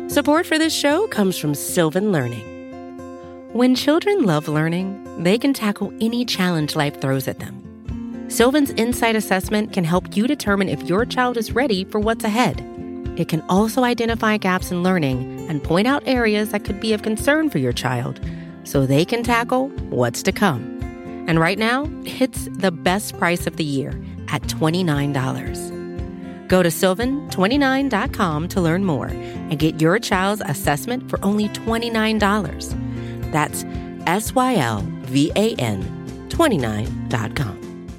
Support for this show comes from Sylvan Learning. When children love learning, they can tackle any challenge life throws at them. Sylvan's Insight Assessment can help you determine if your child is ready for what's ahead. It can also identify gaps in learning and point out areas that could be of concern for your child so they can tackle what's to come. And right now, it's the best price of the year at $29. Go to sylvan29.com to learn more and get your child's assessment for only $29. That's SYLVAN 29.com.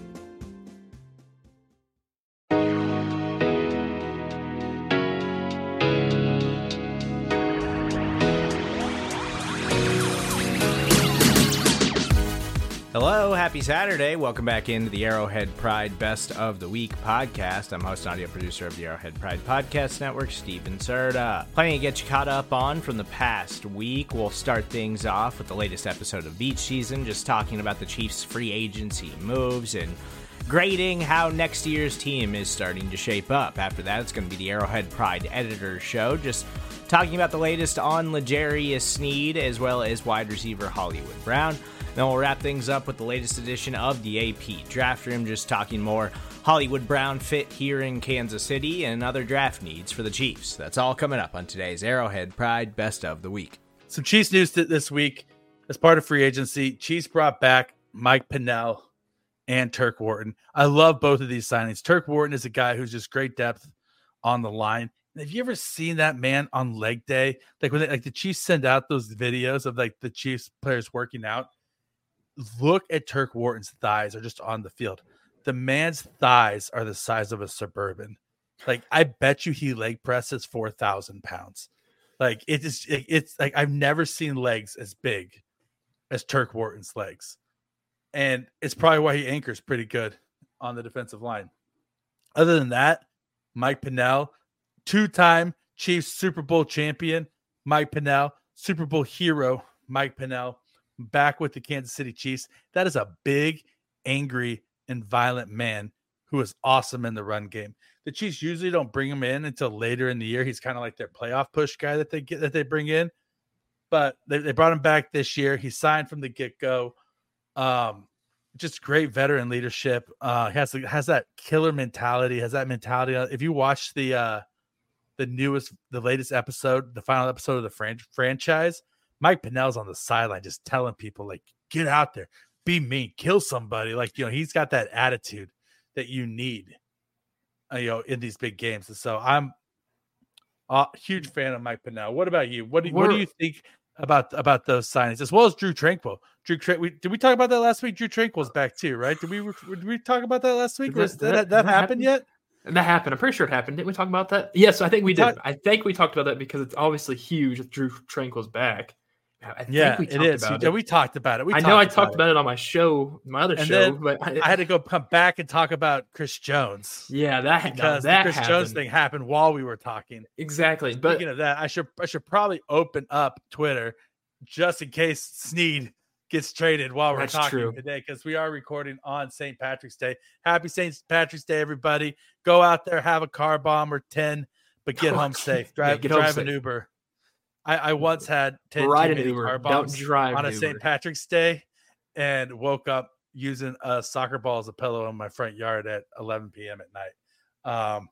Hello, happy Saturday. Welcome back into the Arrowhead Pride Best of the Week podcast. I'm host and audio producer of the Arrowhead Pride Podcast Network, Steven Serta. Plenty to get you caught up on from the past week. We'll start things off with the latest episode of Beach Season, just talking about the Chiefs' free agency moves and grading how next year's team is starting to shape up. After that, it's going to be the Arrowhead Pride Editor's Show, just talking about the latest on L'Jarius Sneed as well as wide receiver Hollywood Brown. Then we'll wrap things up with the latest edition of the AP Draft Room, just talking more Hollywood Brown fit here in Kansas City and other draft needs for the Chiefs. That's all coming up on today's Arrowhead Pride Best of the Week. Some Chiefs news this week. As part of free agency, Chiefs brought back Mike Pennel and Turk Wharton. I love both of these signings. Turk Wharton is a guy who's just great depth on the line. Have you ever seen that man on leg day? Like when the Chiefs send out those videos of like the Chiefs players working out. Look at Turk Wharton's thighs are just on the field. The man's thighs are the size of a Suburban. Like, I bet you he leg presses 4,000 pounds. Like, it's like I've never seen legs as big as Turk Wharton's legs. And it's probably why he anchors pretty good on the defensive line. Other than that, Mike Pennel, two-time Chiefs Super Bowl champion, Mike Pennel, Super Bowl hero, Mike Pennel, back with the Kansas City Chiefs. That is a big, angry, and violent man who is awesome in the run game. The Chiefs usually don't bring him in until later in the year. He's kind of like their playoff push guy that they bring in. But they brought him back this year. He signed from the get-go. Just great veteran leadership. Has that killer mentality. Has that mentality. If you watch the latest episode, the final episode of the franchise, Mike Pennell's on the sideline just telling people, like, get out there, be mean, kill somebody. Like, he's got that attitude that you need, in these big games. And so I'm a huge fan of Mike Pennell. What about you? What do you think about those signings, as well as Drew Tranquill? Did we talk about that last week? Drew Tranquill's back too, right? Did we talk about that last week? That happened yet? That happened. I'm pretty sure it happened. Didn't we talk about that? Yes, I think we did. I think we talked about that because it's obviously huge with Drew Tranquill's back. It is. We talked about it. I talked about it on my show, my other show, but I had to come back and talk about Chris Jones. Yeah, because the Chris Jones thing happened while we were talking. Exactly. But speaking of that, I should probably open up Twitter just in case Sneed gets traded while we're talking today, because we are recording on St. Patrick's Day. Happy St. Patrick's Day, everybody. Go out there, have a car bomb or 10, but get home safe. Drive an Uber. I once had 10 car bombs on a St. Patrick's Day and woke up using a soccer ball as a pillow in my front yard at 11 p.m. at night.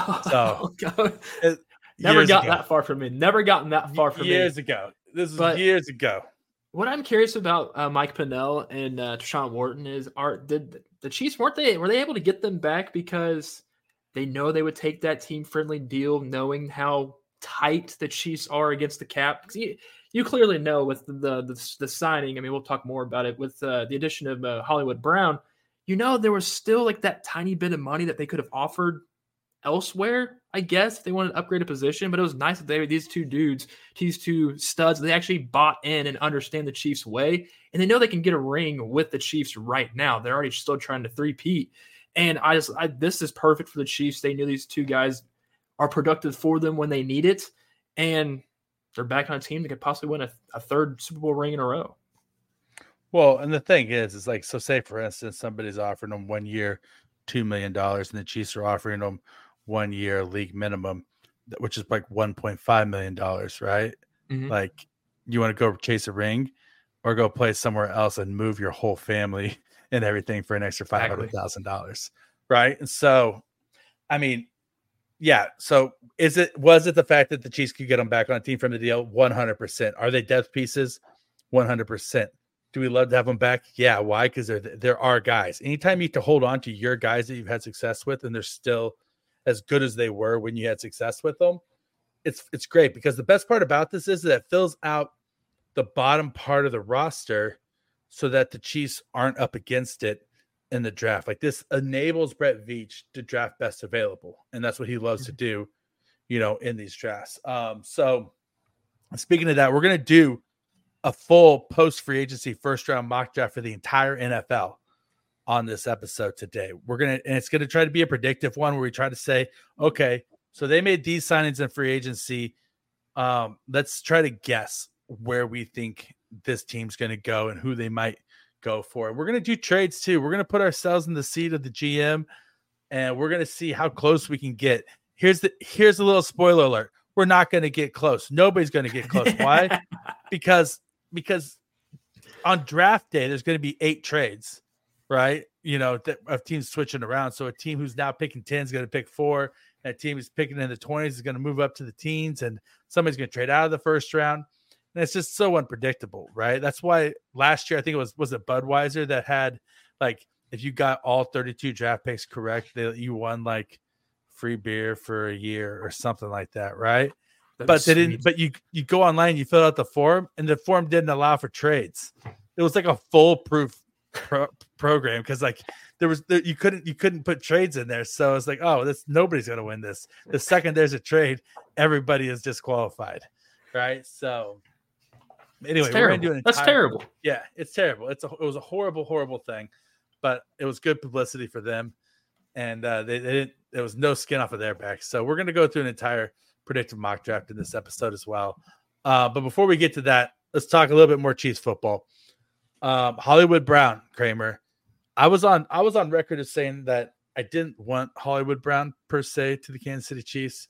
Never got that far from me. Never gotten that far from years ago. This is years ago. What I'm curious about Mike Pennel and Tershawn Wharton is, did the Chiefs were they able to get them back because they know they would take that team friendly deal, knowing how tight the Chiefs are against the cap? Because you clearly know with the signing. I mean, we'll talk more about it with the addition of Hollywood Brown. There was still like that tiny bit of money that they could have offered elsewhere, I guess, if they wanted to upgrade a position. But it was nice that these two studs, they actually bought in and understand the Chiefs' way, and they know they can get a ring with the Chiefs right now. They're already still trying to three-peat. And this is perfect for the Chiefs. They knew these two guys are productive for them when they need it, and they're back on a team that could possibly win a third Super Bowl ring in a row. Well, and the thing is like, so say for instance, somebody's offering them 1 year, $2 million, and the Chiefs are offering them 1 year league minimum. which is like $1.5 million, right? Mhm. Like, you want to go chase a ring or go play somewhere else and move your whole family and everything for an extra $500,000, right? And so, I mean, yeah. So was it the fact that the Chiefs could get them back on a team from the deal? 100%. Are they depth pieces? 100%. Do we love to have them back? Yeah. Why? Because they're our guys. Anytime you have to hold on to your guys that you've had success with, and they're still as good as they were when you had success with them, it's great, because the best part about this is that it fills out the bottom part of the roster so that the Chiefs aren't up against it in the draft. Like, this enables Brett Veach to draft best available, and that's what he loves to do, in these drafts. So speaking of that, we're going to do a full post free agency first round mock draft for the entire NFL on this episode today. And it's going to try to be a predictive one where we try to say, okay, so they made these signings in free agency. Let's try to guess where we think this team's going to go and who they might go for. We're going to do trades too. We're going to put ourselves in the seat of the GM, and we're going to see how close we can get. Here's a little spoiler alert. We're not going to get close. Nobody's going to get close. Why? Because on draft day, there's going to be 8 trades, right? Of teams switching around. So a team who's now picking 10 is going to pick 4. And a team who's picking in the 20s is going to move up to the teens, and somebody's going to trade out of the first round. And it's just so unpredictable, right? That's why last year, I think was it Budweiser that had, like, if you got all 32 draft picks correct, you won like free beer for a year or something like that, right? But they didn't. But you go online, you fill out the form, and the form didn't allow for trades. It was like a foolproof program, because like you couldn't put trades in there. So it's like, oh, nobody's going to win this. The second there's a trade, everybody is disqualified, right? So anyway, we're going to do That's terrible. Yeah, it's terrible. It was a horrible, horrible thing, but it was good publicity for them, and there was no skin off of their backs. So we're going to go through an entire predictive mock draft in this episode as well. But before we get to that, let's talk a little bit more Chiefs football. Hollywood Brown, Kramer. I was on record as saying that I didn't want Hollywood Brown per se to the Kansas City Chiefs.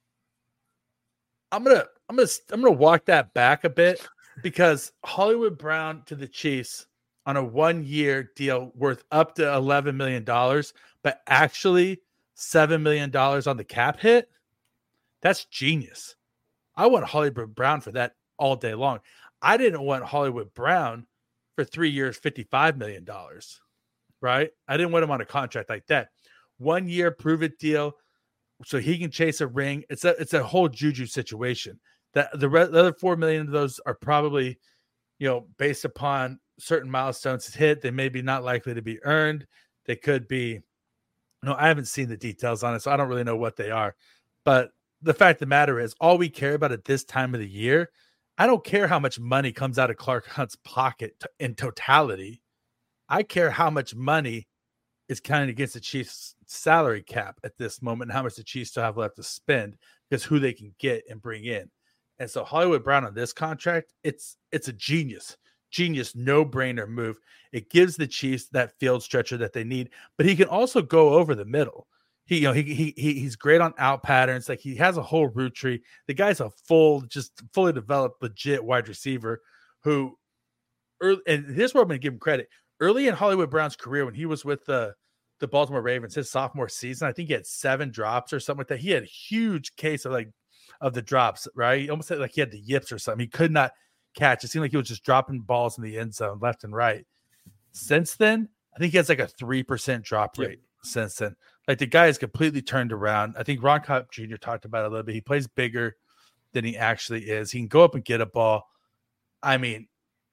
I'm gonna walk that back a bit, because Hollywood Brown to the Chiefs on a 1-year deal worth up to $11 million, but actually $7 million on the cap hit. That's genius. I want Hollywood Brown for that all day long. I didn't want Hollywood Brown for 3 years, $55 million, right? I didn't want him on a contract like that. 1 year prove it deal so he can chase a ring. It's a whole juju situation. That the other $4 million of those are probably, based upon certain milestones hit. They may be not likely to be earned. They could be, I haven't seen the details on it, so I don't really know what they are. But the fact of the matter is, all we care about at this time of the year, I don't care how much money comes out of Clark Hunt's pocket in totality. I care how much money is counting against the Chiefs' salary cap at this moment, and how much the Chiefs still have left to spend, because who they can get and bring in. And so Hollywood Brown on this contract, it's a genius, no-brainer move. It gives the Chiefs that field stretcher that they need, but he can also go over the middle. He's great on out patterns. Like, he has a whole route tree. The guy's a fully developed, legit wide receiver who, and here's where I'm going to give him credit. Early in Hollywood Brown's career, when he was with the Baltimore Ravens, his sophomore season, I think he had 7 drops or something like that. He had a huge case of the drops, right? He almost like he had the yips or something. He could not catch. It seemed like he was just dropping balls in the end zone left and right. Since then, I think he has like a 3% drop rate. Since then, like, the guy is completely turned around. I think Ron Kopp Jr. talked about it a little bit. He plays bigger than he actually is. He can go up and get a ball. I mean,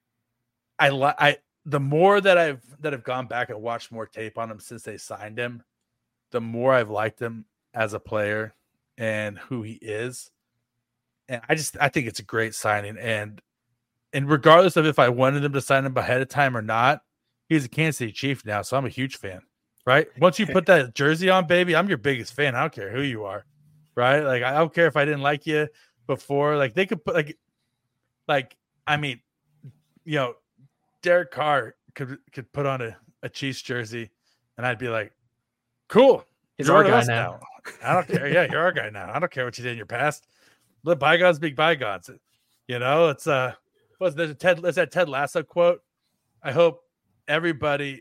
the more that I've gone back and watched more tape on him since they signed him, the more I've liked him as a player and who he is. And I think it's a great signing. And regardless of if I wanted them to sign him ahead of time or not, he's a Kansas City Chief now, so I'm a huge fan. Right? Once you put that jersey on, baby, I'm your biggest fan. I don't care who you are. Right? Like, I don't care if I didn't like you before. Like, they could put I mean, Derek Carr could put on a Chiefs jersey, and I'd be like, cool. He's our guy now. I don't care. Yeah, you're our guy now. I don't care what you did in your past. Let bygones be bygones. You know, it's there's that Ted Lasso quote. I hope everybody.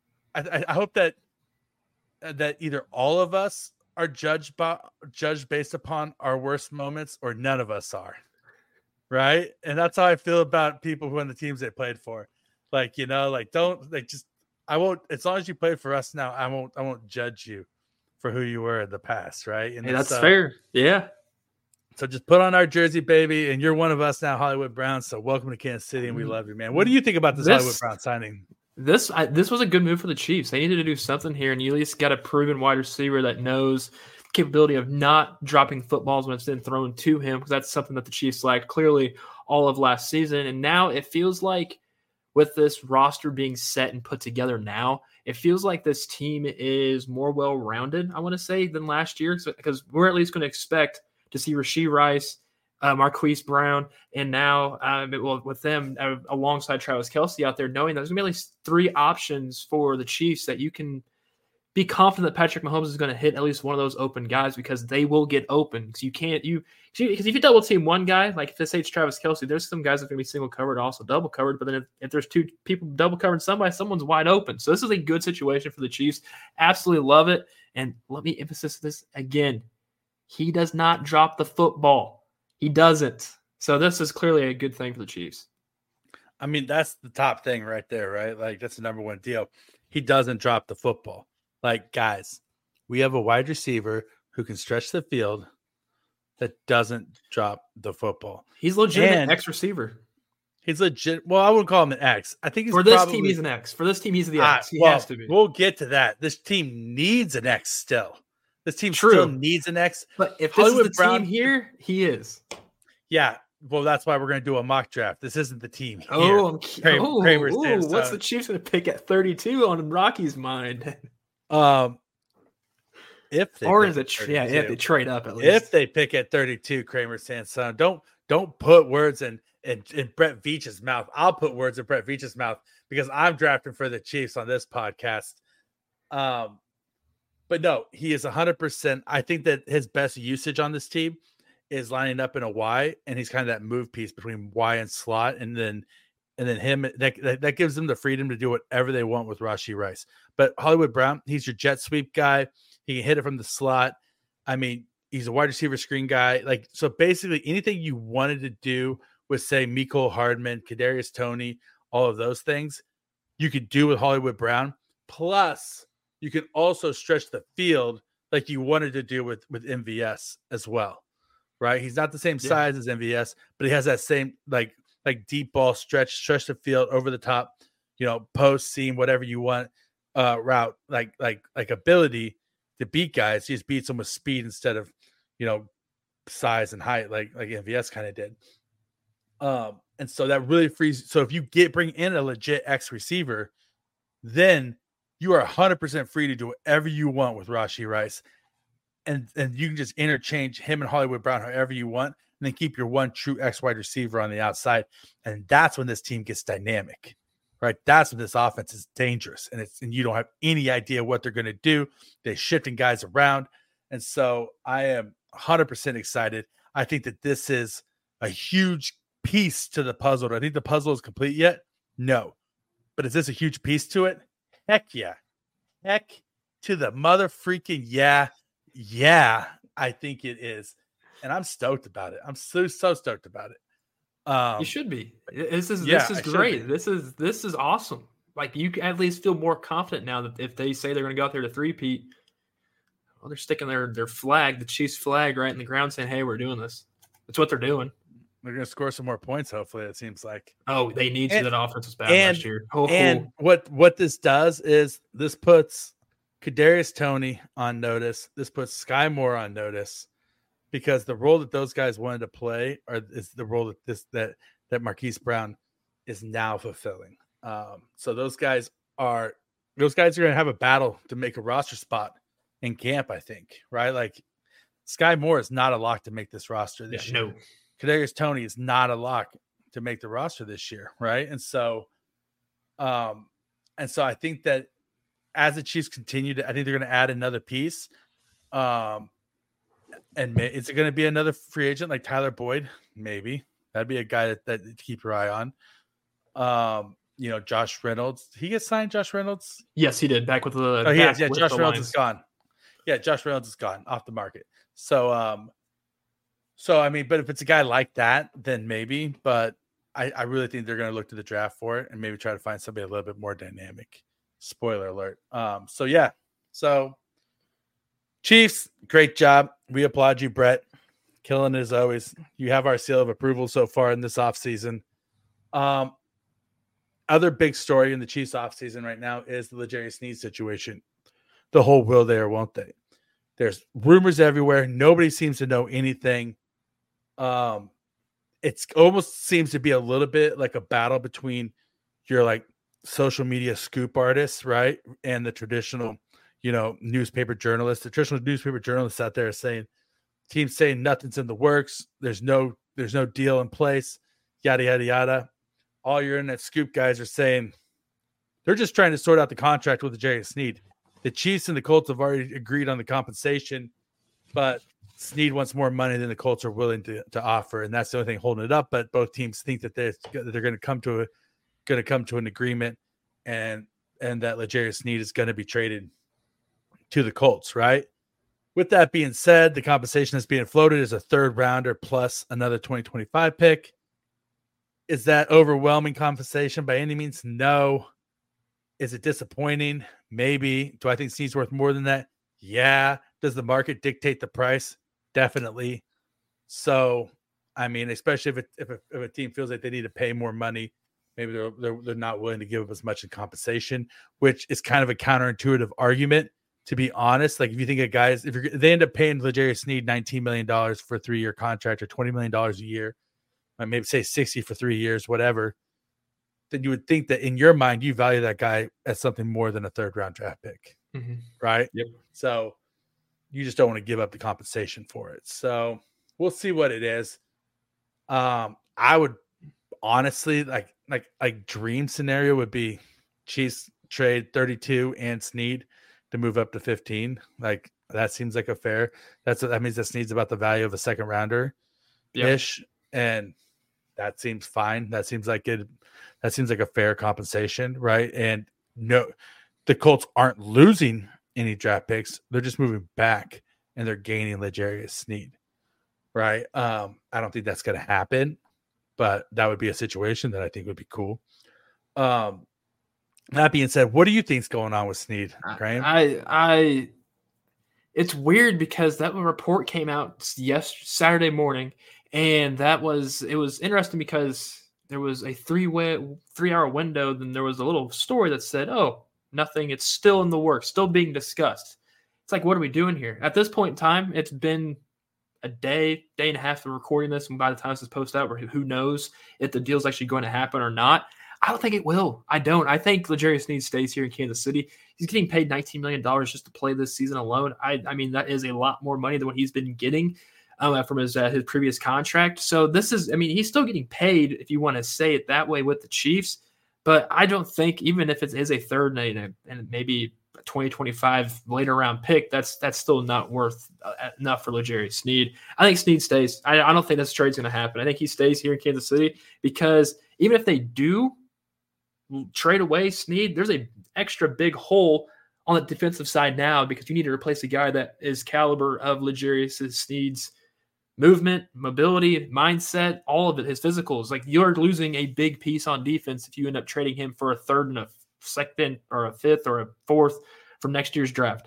I hope that either all of us are judged based upon our worst moments, or none of us are. Right, and that's how I feel about people who on the teams they played for. Like, you know, like don't like just. I won't. As long as you played for us now, I won't judge you for who you were in the past, right? And hey, that's fair. Yeah. So just put on our jersey, baby, and you're one of us now, Hollywood Browns. So welcome to Kansas City, and we love you, man. What do you think about this Hollywood Browns signing? This was a good move for the Chiefs. They needed to do something here, and you at least got a proven wide receiver that knows the capability of not dropping footballs when it's been thrown to him, because that's something that the Chiefs lacked clearly all of last season. And now it feels like, with this roster being set and put together now, it feels like this team is more well-rounded, I want to say, than last year, because we're at least going to expect to see Rashee Rice, Marquise Brown, and now with them alongside Travis Kelce out there, knowing that there's going to be at least 3 options for the Chiefs that you can be confident that Patrick Mahomes is going to hit at least one of those open guys, because they will get open. Because if you double team one guy, like if this it's Travis Kelce, there's some guys that are going to be single covered, also double covered. But then if there's 2 people double covering someone's wide open. So this is a good situation for the Chiefs. Absolutely love it. And let me emphasize this again. He does not drop the football. He doesn't. So this is clearly a good thing for the Chiefs. I mean, that's the top thing right there, right? Like, that's the number one deal. He doesn't drop the football. Like, guys, we have a wide receiver who can stretch the field that doesn't drop the football. He's legitimate X receiver. He's legit. Well, I wouldn't call him an X. I think he's for this team, he's an X. For this team, he's the X. He has to be. We'll get to that. This team needs an X still. This team still needs an X. But if this is the team here, he is. Yeah. Well, that's why we're going to do a mock draft. This isn't the team here. What's the Chiefs going to pick at 32 on Rocky's mind? If they trade up at least. If they pick at 32, Kramer Sansone, don't put words in Brett Veach's mouth. I'll put words in Brett Veach's mouth because I'm drafting for the Chiefs on this podcast. But no, he is 100%. I think that his best usage on this team is lining up in a Y, and he's kind of that move piece between Y and slot, and then him that gives them the freedom to do whatever they want with Rashee Rice. But Hollywood Brown, he's your jet sweep guy. He can hit it from the slot. I mean, he's a wide receiver screen guy. Like, so basically anything you wanted to do with, say, Mecole Hardman, Kadarius Toney, all of those things, you could do with Hollywood Brown. Plus, you can also stretch the field like you wanted to do with MVS as well, right? He's not the same size as MVS, but he has that same like deep ball stretch the field over the top, post, seam, whatever you want, route, like ability to beat guys. He just beats them with speed instead of, size and height, like MVS kind of did. And so that really frees. So if you bring in a legit X receiver, then you are 100% free to do whatever you want with Rashee Rice. And you can just interchange him and Hollywood Brown however you want, and then keep your one true X wide receiver on the outside. And that's when this team gets dynamic, right? That's when this offense is dangerous, and you don't have any idea what they're going to do. They're shifting guys around. And so I am 100% excited. I think that this is a huge piece to the puzzle. Do I think the puzzle is complete yet? No. But is this a huge piece to it? Heck yeah. Heck to the mother freaking yeah. Yeah, I think it is. And I'm stoked about it. I'm so stoked about it. You should be. This is great. This is awesome. Like, you at least feel more confident now that if they say they're going to go out there to three-peat, well, they're sticking their flag, the Chiefs flag, right in the ground, saying, "Hey, we're doing this." That's what they're doing. They're going to score some more points, hopefully, it seems like. Oh, they need to. That offense was bad last year. And what this does is this puts Kadarius Toney on notice. This puts Sky Moore on notice, because the role that those guys wanted to play is the role that Marquise Brown is now fulfilling. So those guys are going to have a battle to make a roster spot in camp, I think, right? Like, Sky Moore is not a lock to make this roster this year. No. Kadarius Toney is not a lock to make the roster this year, right? And so I think that as the Chiefs continue to, I think they're going to add another piece. And is it going to be another free agent like Tyler Boyd? Maybe. That'd be a guy that to keep your eye on. Josh Reynolds. He gets signed, Josh Reynolds? Yes, he did. Back with the. Oh, he is. Yeah, Josh Reynolds is gone. Yeah, Josh Reynolds is gone off the market. So I mean, but if it's a guy like that, then maybe. But I really think they're going to look to the draft for it and maybe try to find somebody a little bit more dynamic. Spoiler alert. So Chiefs, great job. We applaud you, Brett. Killing it as always. You have our seal of approval so far in this offseason. Other big story in the Chiefs offseason right now is the L'Jarius Sneed situation. The whole will they or won't they? There's rumors everywhere. Nobody seems to know anything. It's almost seems to be a little bit like a battle between your like social media scoop artists, right? And the traditional, newspaper journalists. The traditional newspaper journalists out there are saying, teams saying nothing's in the works. There's no deal in place, yada, yada, yada. All your internet scoop guys are saying they're just trying to sort out the contract with L'Jarius Sneed. The Chiefs and the Colts have already agreed on the compensation, but Sneed wants more money than the Colts are willing to offer, and that's the only thing holding it up. But both teams think that they're going to come to an agreement, and that L'Jarius Sneed is going to be traded to the Colts, right? With that being said, the compensation that's being floated is a third rounder plus another 2025 pick. Is that overwhelming compensation by any means? No. Is it disappointing? Maybe. Do I think Sneed's worth more than that? Yeah. Does the market dictate the price? Definitely. So, I mean, especially if a team feels like they need to pay more money, maybe they're not willing to give up as much in compensation, which is kind of a counterintuitive argument, to be honest. Like if you think of guys, if they end up paying L'Jarius Sneed $19 million for a 3-year contract or $20 million a year, maybe say 60 for 3 years, whatever, then you would think that in your mind, you value that guy as something more than a third round draft pick. Mm-hmm. Right. Yep. So you just don't want to give up the compensation for it. So we'll see what it is. I would honestly like dream scenario would be Chiefs trade 32 and Sneed to move up to 15. Like that seems like a fair, that means that Sneed's about the value of a second rounder ish. Yep. And that seems fine. That seems like a fair compensation, right? And no, the Colts aren't losing any draft picks. They're just moving back and they're gaining L'Jarius Sneed, right? I don't think that's going to happen, but that would be a situation that I think would be cool. That being said, what do you think's going on with Sneed, Graham? It's weird because that report came out Saturday morning. And it was interesting because there was a 3-hour window. Then there was a little story that said, oh, nothing. It's still in the works, still being discussed. It's like, what are we doing here? At this point in time, it's been a day and a half of recording this. And by the time this is posted out, who knows if the deal's actually going to happen or not. I don't think it will. I don't. I think L'Jarius Sneed stays here in Kansas City. He's getting paid $19 million just to play this season alone. I mean, that is a lot more money than what he's been getting from his previous contract. So he's still getting paid, if you want to say it that way, with the Chiefs. But I don't think, even if it is a third and maybe a 2025 later round pick, that's still not worth enough for L'Jarius Sneed. I think Sneed stays. I don't think this trade's going to happen. I think he stays here in Kansas City because even if they do trade away Sneed, there's a extra big hole on the defensive side now because you need to replace a guy that is caliber of L'Jarius Sneed's movement, mobility, mindset, all of it, his physicals. Like you're losing a big piece on defense if you end up trading him for a third and a second or a fifth or a fourth from next year's draft.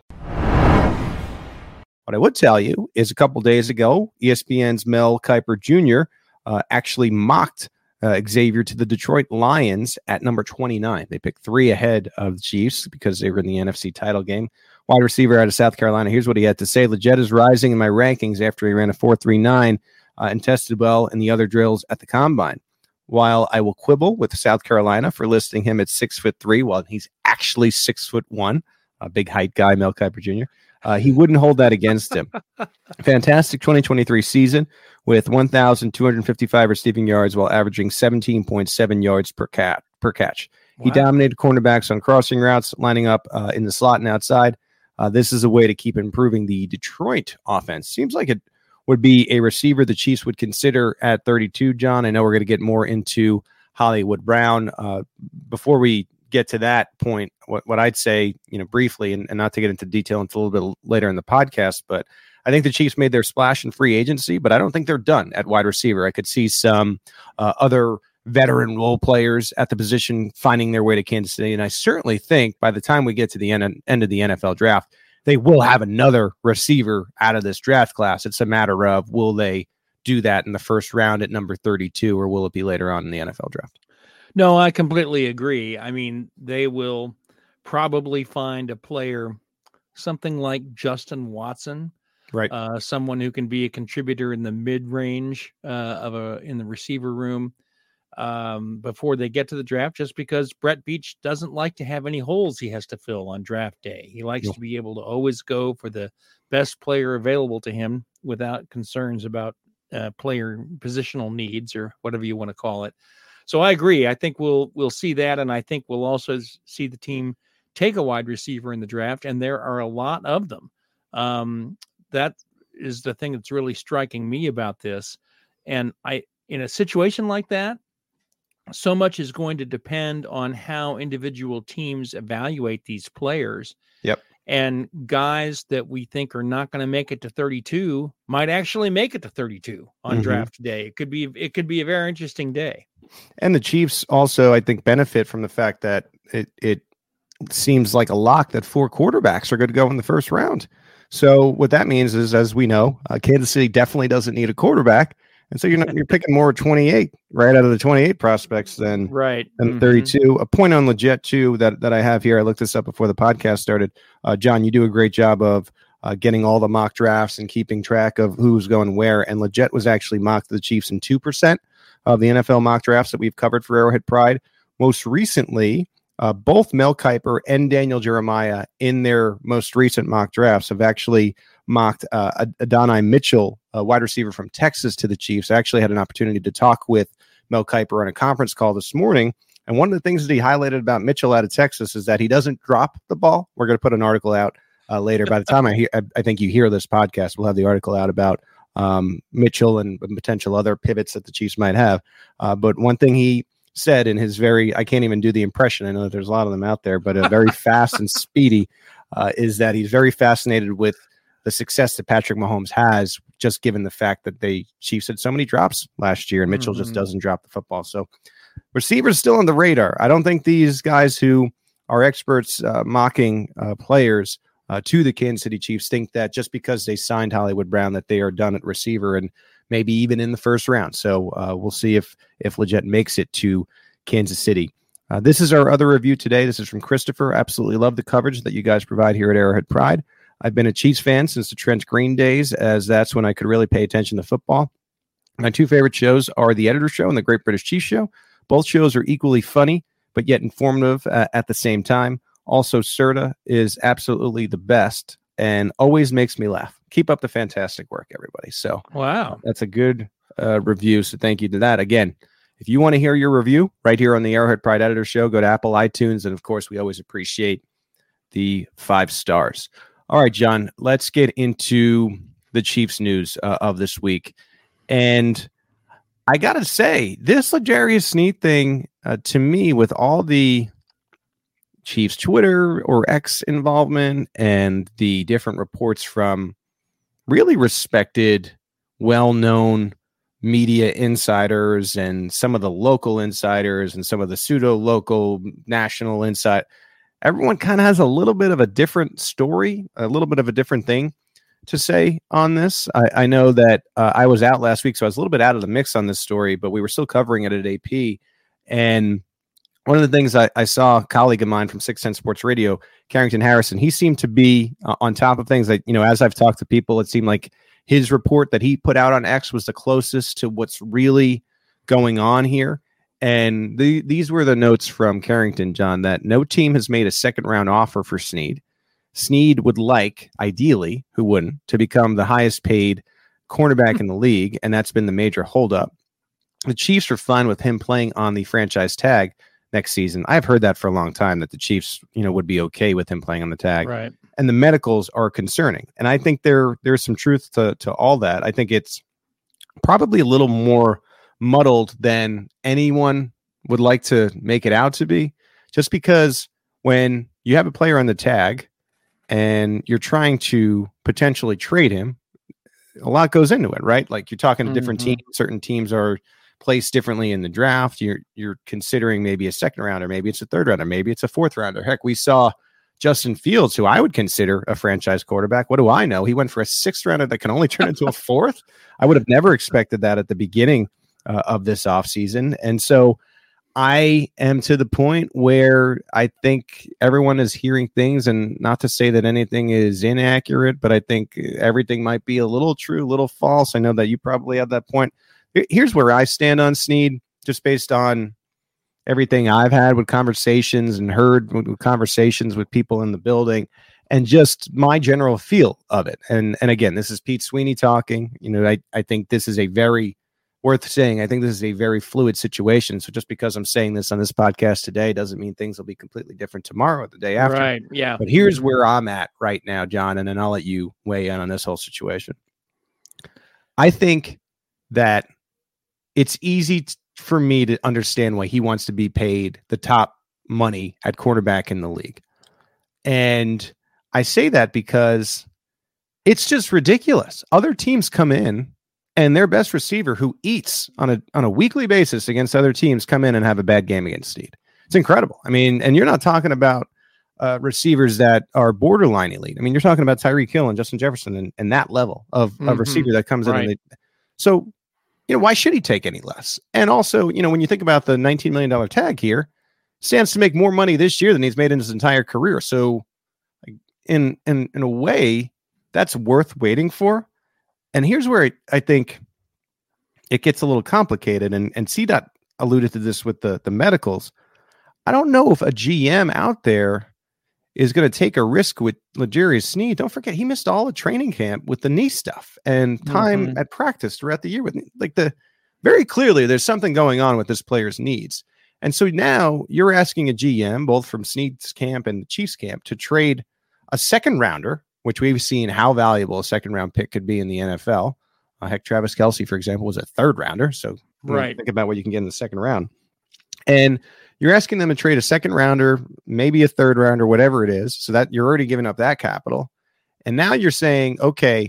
What I would tell you is a couple days ago, ESPN's Mel Kiper Jr. Actually mocked Xavier to the Detroit Lions at number 29. They picked 3 ahead of the Chiefs because they were in the NFC title game. Wide receiver out of South Carolina. Here's what he had to say. Legette is rising in my rankings after he ran a 4.39 and tested well in the other drills at the combine. While I will quibble with South Carolina for listing him at 6'3", while he's actually 6'1", a big height guy, Mel Kiper Jr., he wouldn't hold that against him. Fantastic 2023 season with 1,255 receiving yards while averaging 17.7 yards per catch. Wow. He dominated cornerbacks on crossing routes, lining up in the slot and outside. this is a way to keep improving the Detroit offense. Seems like it would be a receiver the Chiefs would consider at 32, John. I know we're going to get more into Hollywood Brown. Before we get to that point, what I'd say, briefly, and not to get into detail until a little bit later in the podcast, but I think the Chiefs made their splash in free agency, but I don't think they're done at wide receiver. I could see some other veteran role players at the position finding their way to Kansas City, and I certainly think by the time we get to the end of the NFL draft, they will have another receiver out of this draft class. It's a matter of, will they do that in the first round at number 32, or will it be later on in the NFL draft? No, I completely agree. I mean, they will probably find a player, something like Justin Watson, right? Someone who can be a contributor in the mid-range in the receiver room before they get to the draft, just because Brett Beach doesn't like to have any holes he has to fill on draft day. He likes to be able to always go for the best player available to him without concerns about player positional needs or whatever you want to call it. So I agree. I think we'll see that, and I think we'll also see the team take a wide receiver in the draft, and there are a lot of them. That is the thing that's really striking me about this. And in a situation like that, so much is going to depend on how individual teams evaluate these players. Yep. And guys that we think are not going to make it to 32 might actually make it to 32 on draft day. It could be a very interesting day. And the Chiefs also, I think, benefit from the fact that it seems like a lock that 4 quarterbacks are going to go in the first round. So what that means is, as we know, Kansas City definitely doesn't need a quarterback. And so you're picking more 28 right out of the 28 prospects than 32. A point on Legit too that I have here. I looked this up before the podcast started. John, you do a great job of getting all the mock drafts and keeping track of who's going where. And Legit was actually mocked to the Chiefs in 2% of the NFL mock drafts that we've covered for Arrowhead Pride. Most recently, both Mel Kiper and Daniel Jeremiah in their most recent mock drafts have actually mocked Adonai Mitchell, a wide receiver from Texas, to the Chiefs. I actually had an opportunity to talk with Mel Kiper on a conference call this morning. And one of the things that he highlighted about Mitchell out of Texas is that he doesn't drop the ball. We're going to put an article out later. By the time I think you hear this podcast, we'll have the article out about Mitchell and potential other pivots that the Chiefs might have. But one thing he said in his I can't even do the impression. I know that there's a lot of them out there, but very fast and speedy, is that he's very fascinated with the success that Patrick Mahomes has, just given the fact that the Chiefs had so many drops last year and Mitchell just doesn't drop the football. So receivers still on the radar. I don't think these guys who are experts mocking players to the Kansas City Chiefs think that just because they signed Hollywood Brown that they are done at receiver and maybe even in the first round. So we'll see if Legit makes it to Kansas City. This is our other review today. This is from Christopher. Absolutely love the coverage that you guys provide here at Arrowhead Pride. I've been a Chiefs fan since the Trent Green days, as that's when I could really pay attention to football. My 2 favorite shows are The Editor Show and The Great British Chiefs Show. Both shows are equally funny, but yet informative at the same time. Also, Serta is absolutely the best and always makes me laugh. Keep up the fantastic work, everybody. So, wow, that's a good review. So thank you to that. Again, if you want to hear your review right here on the Arrowhead Pride Editor Show, go to Apple iTunes. And of course, we always appreciate the 5 stars. All right, John, let's get into the Chiefs news of this week. And I got to say, this L'Jarius Sneed thing, to me, with all the Chiefs Twitter or X involvement and the different reports from really respected, well-known media insiders and some of the local insiders and some of the pseudo-local national insight, everyone kind of has a little bit of a different story, a little bit of a different thing to say on this. I know that I was out last week, so I was a little bit out of the mix on this story, but we were still covering it at AP. And one of the things I saw a colleague of mine from 610 Sports Radio, Carrington Harrison, he seemed to be on top of things. Like, as I've talked to people, it seemed like his report that he put out on X was the closest to what's really going on here. And these were the notes from Carrington, John, that no team has made a second-round offer for Sneed. Sneed would like, ideally, who wouldn't, to become the highest-paid cornerback in the league, and that's been the major holdup. The Chiefs are fine with him playing on the franchise tag next season. I've heard that for a long time, that the Chiefs, would be okay with him playing on the tag. Right. and the medicals are concerning. And I think there's some truth to all that. I think it's probably a little more muddled than anyone would like to make it out to be, just because when you have a player on the tag and you're trying to potentially trade him, a lot goes into it, right? Like you're talking to different teams. Certain teams are placed differently in the draft. You're considering maybe a second rounder, maybe it's a third rounder, maybe it's a fourth rounder. Heck, we saw Justin Fields, who I would consider a franchise quarterback. What do I know? He went for a sixth rounder that can only turn into a fourth. I would have never expected that at the beginning of this offseason. And so I am to the point where I think everyone is hearing things, and not to say that anything is inaccurate, but I think everything might be a little true, a little false. I know that you probably have that point. Here's where I stand on Snead, just based on everything I've had with conversations and heard with conversations with people in the building, and just my general feel of it. And again, this is Pete Sweeney talking. I think this is a very worth saying. I think this is a very fluid situation. So just because I'm saying this on this podcast today doesn't mean things will be completely different tomorrow or the day after. Right. Yeah. But here's where I'm at right now, John, and then I'll let you weigh in on this whole situation. I think that it's easy for me to understand why he wants to be paid the top money at quarterback in the league. And I say that because it's just ridiculous. Other teams come in and their best receiver, who eats on a weekly basis against other teams, come in and have a bad game against Snead. It's incredible. I mean, and you're not talking about receivers that are borderline elite. I mean, you're talking about Tyreek Hill and Justin Jefferson and that level of receiver that comes in. And so, why should he take any less? And also, when you think about the $19 million tag here, stands to make more money this year than he's made in his entire career. So in a way, that's worth waiting for. And here's where I think it gets a little complicated. And CDOT alluded to this with the medicals. I don't know if a GM out there is going to take a risk with L'Jarius Snead. Don't forget, he missed all the training camp with the knee stuff and time at practice throughout the year. Very clearly, there's something going on with this player's needs. And so now you're asking a GM, both from Snead's camp and the Chiefs camp, to trade a second rounder, which we've seen how valuable a second round pick could be in the NFL. Heck, Travis Kelce, for example, was a third rounder. So think about what you can get in the second round. And you're asking them to trade a second rounder, maybe a third rounder, whatever it is, so that you're already giving up that capital. And now you're saying, okay,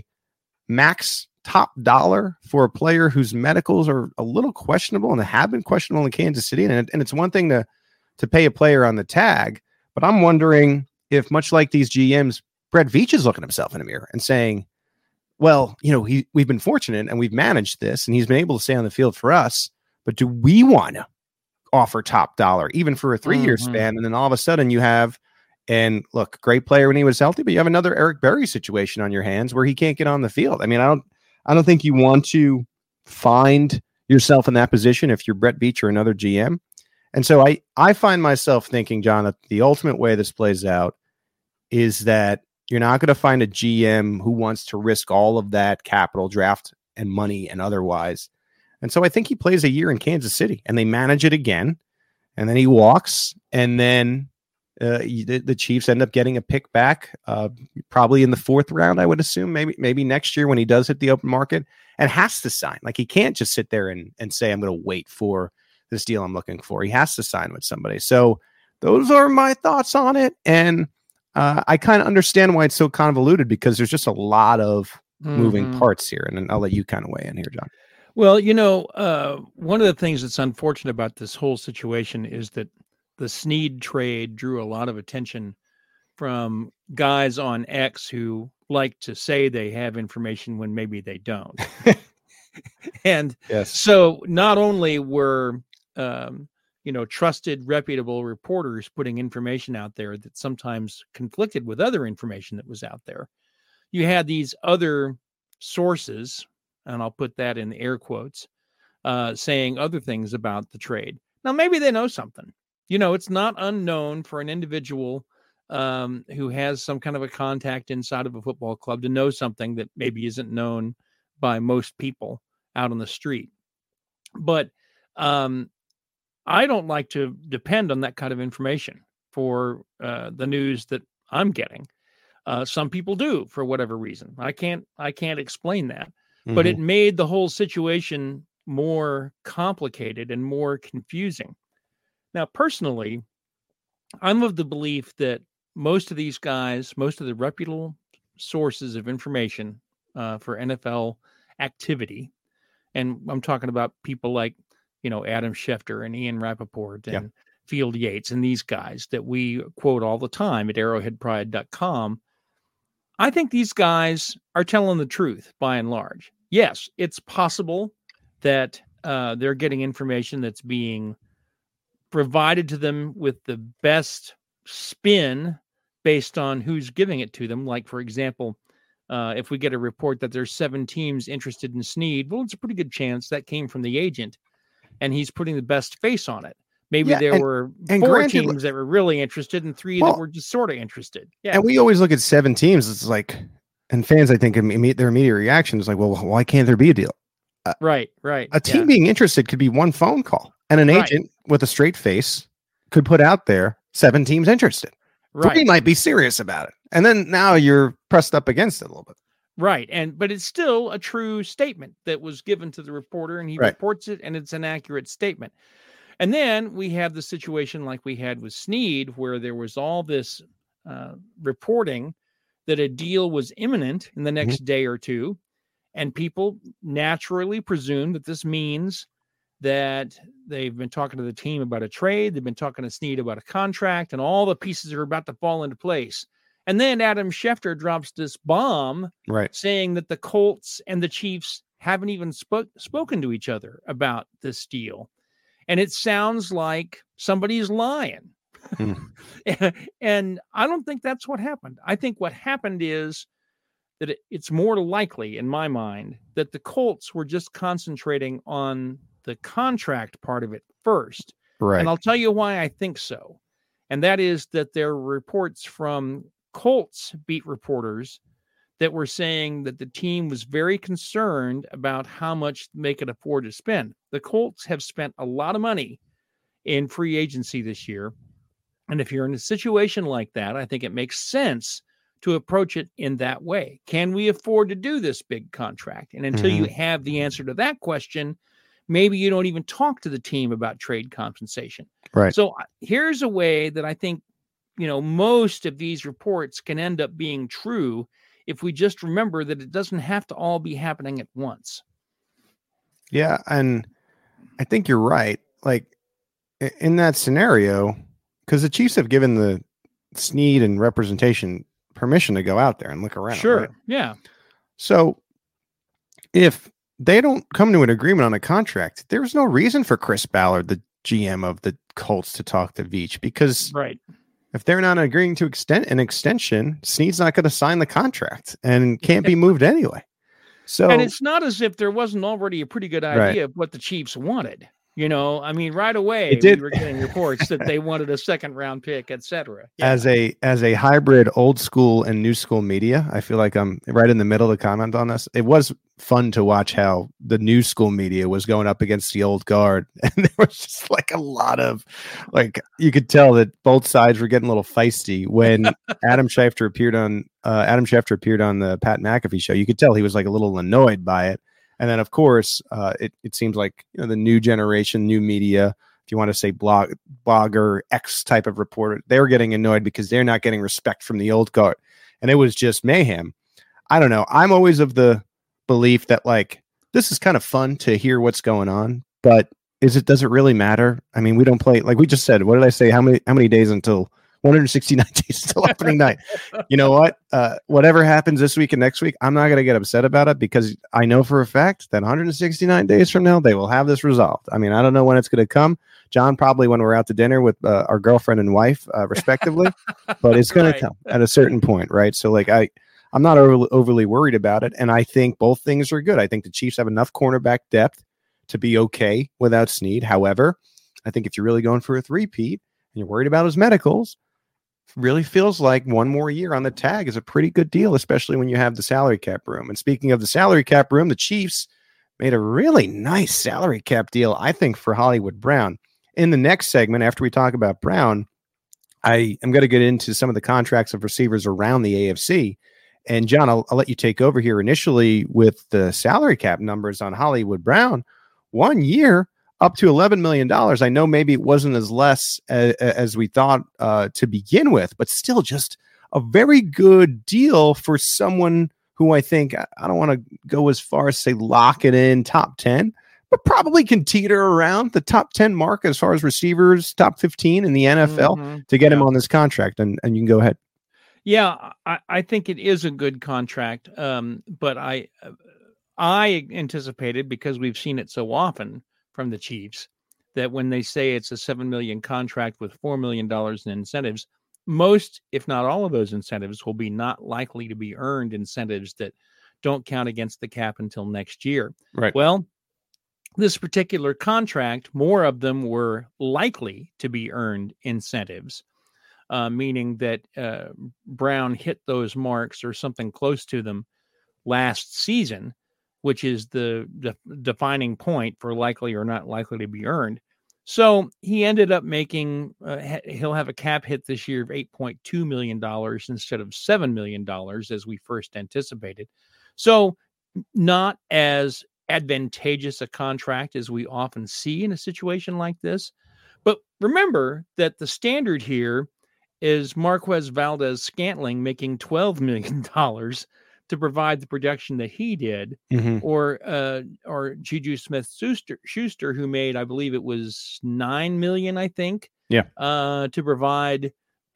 max top dollar for a player whose medicals are a little questionable and have been questionable in Kansas City. And it's one thing to pay a player on the tag, but I'm wondering if, much like these GMs, Brett Veach is looking himself in the mirror and saying, well, we've been fortunate and we've managed this and he's been able to stay on the field for us, but do we want to offer top dollar even for a 3-year span? And then all of a sudden you have, and look, great player when he was healthy, but you have another Eric Berry situation on your hands where he can't get on the field. I mean, I don't think you want to find yourself in that position if you're Brett Veach or another GM. And so I find myself thinking, John, that the ultimate way this plays out is that you're not going to find a GM who wants to risk all of that capital, draft and money and otherwise. And so I think he plays a year in Kansas City and they manage it again. And then he walks, and then the Chiefs end up getting a pick back, probably in the fourth round, I would assume, maybe next year when he does hit the open market, and has to sign. Like, he can't just sit there and say, I'm going to wait for this deal I'm looking for. He has to sign with somebody. So those are my thoughts on it. And I kind of understand why it's so convoluted, because there's just a lot of moving parts here. And then I'll let you kind of weigh in here, John. Well, one of the things that's unfortunate about this whole situation is that the Snead trade drew a lot of attention from guys on X who like to say they have information when maybe they don't. And so not only were, trusted, reputable reporters putting information out there that sometimes conflicted with other information that was out there, you had these other sources, and I'll put that in air quotes, saying other things about the trade. Now, maybe they know something. It's not unknown for an individual who has some kind of a contact inside of a football club to know something that maybe isn't known by most people out on the street. But I don't like to depend on that kind of information for the news that I'm getting. Some people do for whatever reason. I can't explain that, but it made the whole situation more complicated and more confusing. Now, personally, I'm of the belief that most of these guys, most of the reputable sources of information for NFL activity, and I'm talking about people like, Adam Schefter and Ian Rappaport and Field Yates and these guys that we quote all the time at arrowheadpride.com. I think these guys are telling the truth by and large. Yes, it's possible that they're getting information that's being provided to them with the best spin based on who's giving it to them. Like, for example, if we get a report that there's 7 teams interested in Snead, well, it's a pretty good chance that came from the agent, and he's putting the best face on it. Maybe there were 4 teams that were really interested and 3 that were just sort of interested. Yeah. And we always look at 7 teams. It's like, and fans, I think, their immediate reaction is like, well, why can't there be a deal? Right. A team being interested could be one phone call, and an agent with a straight face could put out there 7 teams interested. Right. 3 might be serious about it. And then now you're pressed up against it a little bit. Right. But it's still a true statement that was given to the reporter, and he reports it, and it's an accurate statement. And then we have the situation like we had with Snead, where there was all this reporting that a deal was imminent in the next day or two. And people naturally presume that this means that they've been talking to the team about a trade. They've been talking to Snead about a contract, and all the pieces are about to fall into place. And then Adam Schefter drops this bomb saying that the Colts and the Chiefs haven't even spoken to each other about this deal. And it sounds like somebody's lying. And I don't think that's what happened. I think what happened is that it's more likely, in my mind, that the Colts were just concentrating on the contract part of it first. Right. And I'll tell you why I think so. And that is that there were reports from Colts beat reporters that were saying that the team was very concerned about how much they could afford to spend. The Colts have spent a lot of money in free agency this year. And if you're in a situation like that, I think it makes sense to approach it in that way. Can we afford to do this big contract? And until you have the answer to that question, maybe you don't even talk to the team about trade compensation. Right. So here's a way that I think, most of these reports can end up being true if we just remember that it doesn't have to all be happening at once. Yeah. And I think you're right. Like in that scenario, because the Chiefs have given the Snead and representation permission to go out there and look around. Sure. Right? Yeah. So if they don't come to an agreement on a contract, there's no reason for Chris Ballard, the GM of the Colts, to talk to Veach, because if they're not agreeing to extend an extension, Snead's not going to sign the contract and can't be moved anyway. So, and it's not as if there wasn't already a pretty good idea of what the Chiefs wanted. Right away we were getting reports that they wanted a 2nd round pick, etc. Yeah. As a hybrid old school and new school media, I feel like I'm right in the middle to comment on this. It was fun to watch how the new school media was going up against the old guard, and there was just like a lot of you could tell that both sides were getting a little feisty when Adam Schefter appeared on the Pat McAfee show. You could tell he was like a little annoyed by it. And then, of course, it seems like the new generation, new media, if you want to say blogger, X type of reporter, they were getting annoyed because they're not getting respect from the old guard. And it was just mayhem. I don't know. I'm always of the belief that this is kind of fun to hear what's going on, but does it really matter? I mean, we don't play, like we just said, what did I say? How many days until 169 days till opening night? You know what? Whatever happens this week and next week, I'm not going to get upset about it, because I know for a fact that 169 days from now, they will have this resolved. I mean, I don't know when it's going to come. John, probably when we're out to dinner with our girlfriend and wife, respectively, but it's going to come at a certain point, right? So I'm not overly worried about it. And I think both things are good. I think the Chiefs have enough cornerback depth to be okay without Snead. However, I think if you're really going for a three-peat and you're worried about his medicals, really feels like one more year on the tag is a pretty good deal, especially when you have the salary cap room. And speaking of the salary cap room, the Chiefs made a really nice salary cap deal, I think, for Hollywood Brown. In the next segment, after we talk about Brown, I am going to get into some of the contracts of receivers around the AFC. And John, I'll let you take over here initially with the salary cap numbers on Hollywood Brown. 1 year, up to $11 million. I know maybe it wasn't as less as we thought to begin with, but still just a very good deal for someone who I think, I don't want to go as far as say lock it in top 10, but probably can teeter around the top 10 mark as far as receivers, top 15 in the NFL to get him on this contract. And you can go ahead. Yeah, I think it is a good contract. But I anticipated, because we've seen it so often from the Chiefs, that when they say it's a $7 million contract with $4 million in incentives, most, if not all of those incentives will be not likely to be earned incentives that don't count against the cap until next year. Right. Well, this particular contract, more of them were likely to be earned incentives, meaning that Brown hit those marks or something close to them last season, which is the defining point for likely or not likely to be earned. So he ended up making, he'll have a cap hit this year of $8.2 million instead of $7 million as we first anticipated. So not as advantageous a contract as we often see in a situation like this. But remember that the standard here is Marquez Valdes-Scantling making $12 million to provide the production that he did, or Juju Smith-Schuster, who made, I believe it was $9 million, I think, to provide,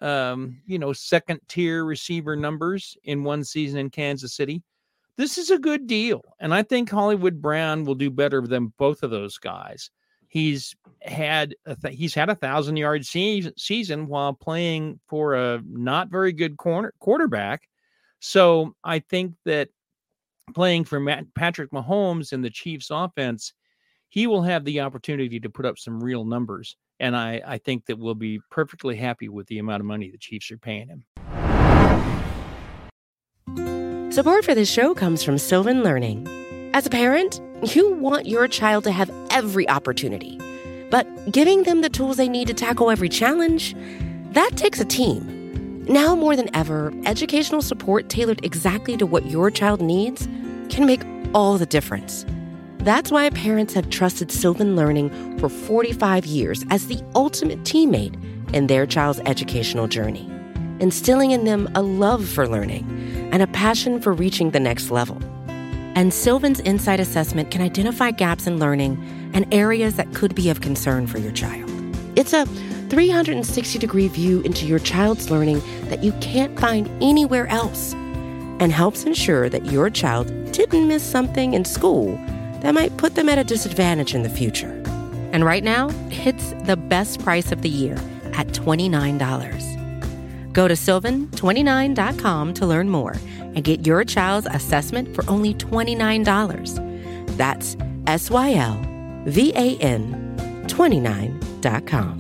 second tier receiver numbers in one season in Kansas City. This is a good deal, and I think Hollywood Brown will do better than both of those guys. He's had a 1,000-yard season while playing for a not very good quarterback. So I think that playing for Patrick Mahomes in the Chiefs offense, he will have the opportunity to put up some real numbers. And I think that we'll be perfectly happy with the amount of money the Chiefs are paying him. Support for this show comes from Sylvan Learning. As a parent, you want your child to have every opportunity, but giving them the tools they need to tackle every challenge, that takes a team. Now more than ever, educational support tailored exactly to what your child needs can make all the difference. That's why parents have trusted Sylvan Learning for 45 years as the ultimate teammate in their child's educational journey, instilling in them a love for learning and a passion for reaching the next level. And Sylvan's Insight Assessment can identify gaps in learning and areas that could be of concern for your child. It's a 360-degree view into your child's learning that you can't find anywhere else, and helps ensure that your child didn't miss something in school that might put them at a disadvantage in the future. And right now, it's the best price of the year at $29. Go to sylvan29.com to learn more and get your child's assessment for only $29. That's SYLVAN 29.com.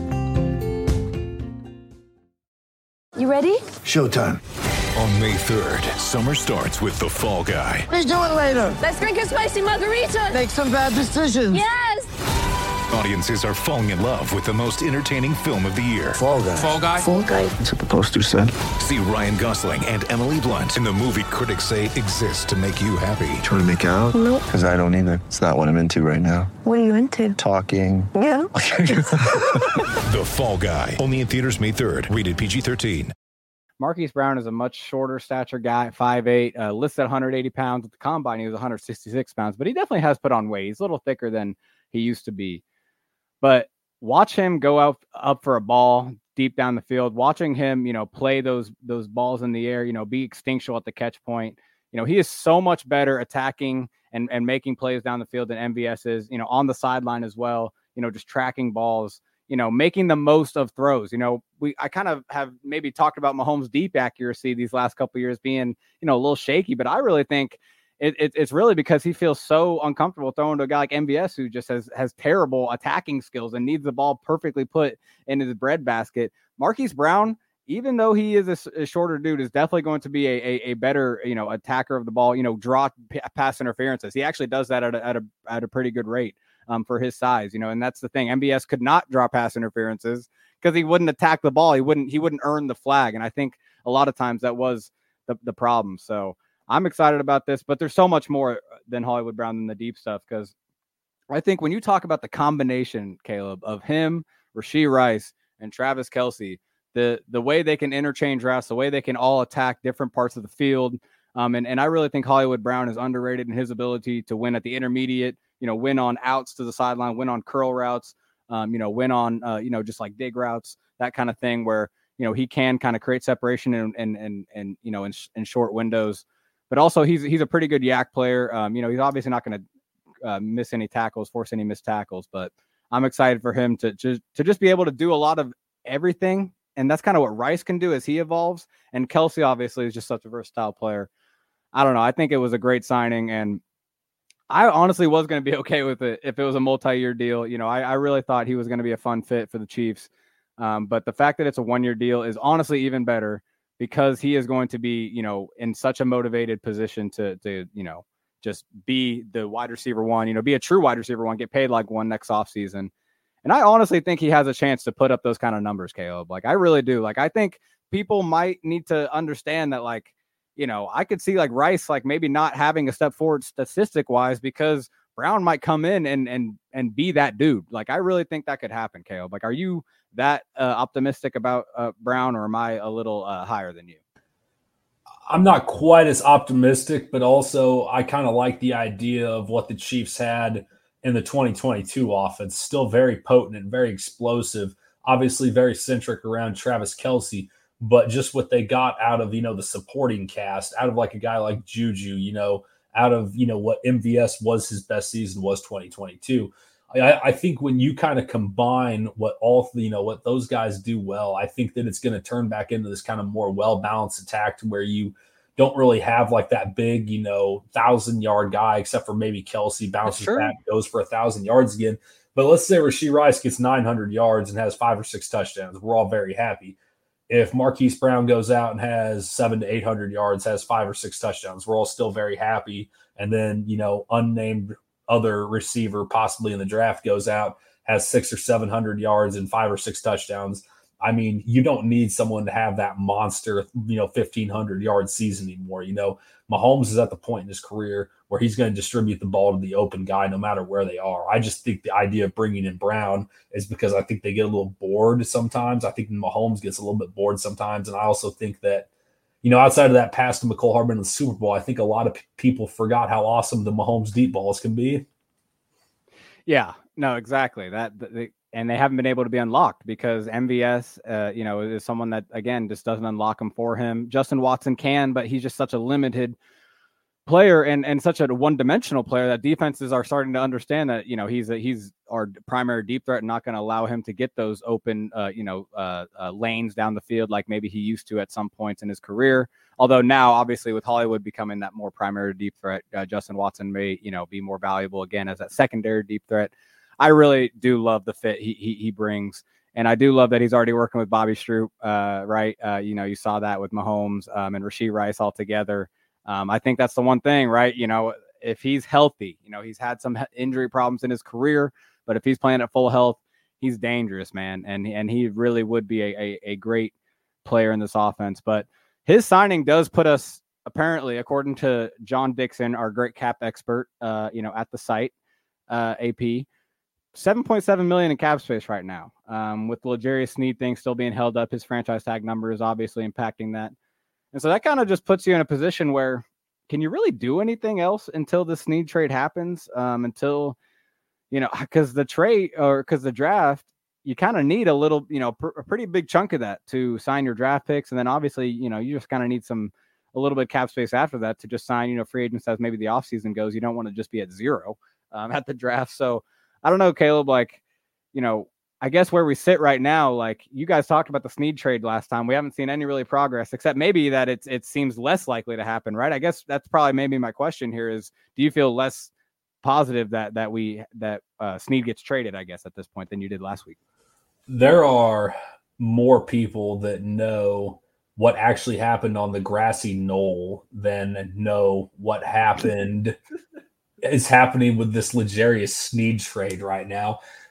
You ready? Showtime. On May 3rd, summer starts with The Fall Guy. Let's do it later. Let's drink a spicy margarita. Make some bad decisions. Yes. Audiences are falling in love with the most entertaining film of the year. Fall Guy. Fall Guy? Fall Guy. That's what the poster said. See Ryan Gosling and Emily Blunt in the movie critics say exists to make you happy. Trying to make it out? Nope. Because I don't either. It's not what I'm into right now. What are you into? Talking. Yeah. The Fall Guy. Only in theaters May 3rd. Rated PG-13. Marquise Brown is a much shorter stature guy at 5'8", listed at 180 pounds. At the combine, he was 166 pounds, but he definitely has put on weight. He's a little thicker than he used to be. But watch him go up for a ball deep down the field, watching him, play those balls in the air, be instinctual at the catch point. He is so much better attacking and making plays down the field than MVS is, on the sideline as well, just tracking balls, making the most of throws. I kind of have maybe talked about Mahomes' deep accuracy these last couple of years being, a little shaky, but I really think it's really because he feels so uncomfortable throwing to a guy like MVS, who just has terrible attacking skills and needs the ball perfectly put into the breadbasket. Marquise Brown, even though he is a shorter dude, is definitely going to be a better, attacker of the ball, draw pass interferences. He actually does that at a pretty good rate for his size, and that's the thing. MVS could not draw pass interferences because he wouldn't attack the ball. He wouldn't earn the flag. And I think a lot of times that was the problem. So I'm excited about this, but there's so much more than Hollywood Brown than the deep stuff, because I think when you talk about the combination, Caleb, of him, Rashee Rice, and Travis Kelce, the way they can interchange routes, the way they can all attack different parts of the field. And I really think Hollywood Brown is underrated in his ability to win at the intermediate, win on outs to the sideline, win on curl routes, win on, just like dig routes, that kind of thing where, he can kind of create separation in short windows. But also he's a pretty good yak player. He's obviously not going to miss any tackles, force any missed tackles, but I'm excited for him to just be able to do a lot of everything. And that's kind of what Rice can do as he evolves. And Kelce obviously is just such a versatile player. I don't know. I think it was a great signing, and I honestly was going to be okay with it if it was a multi-year deal. I really thought he was going to be a fun fit for the Chiefs. But the fact that it's a 1-year deal is honestly even better, because he is going to be, in such a motivated position to just be the wide receiver one, be a true wide receiver one, get paid like one next offseason. And I honestly think he has a chance to put up those kind of numbers, Caleb. Like, I really do. Like, I think people might need to understand that, like, I could see like Rice, like maybe not having a step forward statistic wise, because Brown might come in and be that dude. Like, I really think that could happen, Caleb. Like, are you that optimistic about Brown, or am I a little higher than you? I'm not quite as optimistic, but also I kind of like the idea of what the Chiefs had in the 2022 offense. Still very potent and very explosive, obviously very centric around Travis Kelce, but just what they got out of, the supporting cast, out of like a guy like Juju, out of, what MVS was his best season was 2022. I think when you kind of combine what what those guys do well, I think that it's going to turn back into this kind of more well-balanced attack, to where you don't really have like that big, 1,000-yard guy, except for maybe Kelce bounces back, goes for 1,000 yards again. But let's say Rashee Rice gets 900 yards and has 5 or 6 touchdowns. We're all very happy. If Marquise Brown goes out and has 700 to 800 yards, has 5 or 6 touchdowns, we're all still very happy. And then, unnamed other receiver possibly in the draft goes out, has 600 or 700 yards and 5 or 6 touchdowns. I mean, you don't need someone to have that monster, 1,500 yard season anymore. Mahomes is at the point in his career where he's going to distribute the ball to the open guy no matter where they are. I just think the idea of bringing in Brown is because I think they get a little bored sometimes. I think Mahomes gets a little bit bored sometimes. And I also think that, outside of that pass to McCole Hardman in the Super Bowl, I think a lot of people forgot how awesome the Mahomes deep balls can be. Yeah, no, exactly. And they haven't been able to be unlocked because MVS, is someone that, again, just doesn't unlock them for him. Justin Watson can, but he's just such a limited player and such a one-dimensional player that defenses are starting to understand that, he's our primary deep threat and not going to allow him to get those open, lanes down the field like maybe he used to at some points in his career. Although now, obviously, with Hollywood becoming that more primary deep threat, Justin Watson may, be more valuable again as that secondary deep threat. I really do love the fit he brings. And I do love that he's already working with Bobby Stroup, right? You saw that with Mahomes and Rashee Rice all together. I think that's the one thing, right? If he's healthy, he's had some injury problems in his career, but if he's playing at full health, he's dangerous, man. And he really would be a great player in this offense. But his signing does put us, apparently, according to John Dixon, our great cap expert, at the site, AP, $7.7 million in cap space right now. With the L'Jarius Sneed thing still being held up, his franchise tag number is obviously impacting that. And so that kind of just puts you in a position where, can you really do anything else until the Sneed trade happens? Until, because the draft, you kind of need a little, a pretty big chunk of that to sign your draft picks. And then obviously, you just kind of need a little bit of cap space after that to just sign, free agents as maybe the offseason goes. You don't want to just be at zero at the draft. So I don't know, Caleb, I guess where we sit right now, like you guys talked about the Sneed trade last time, we haven't seen any really progress, except maybe that it seems less likely to happen, right? I guess that's probably maybe my question here is, do you feel less positive that Sneed gets traded, I guess, at this point than you did last week? There are more people that know what actually happened on the grassy knoll than know what happened is happening with this L'Jarius Sneed trade right now.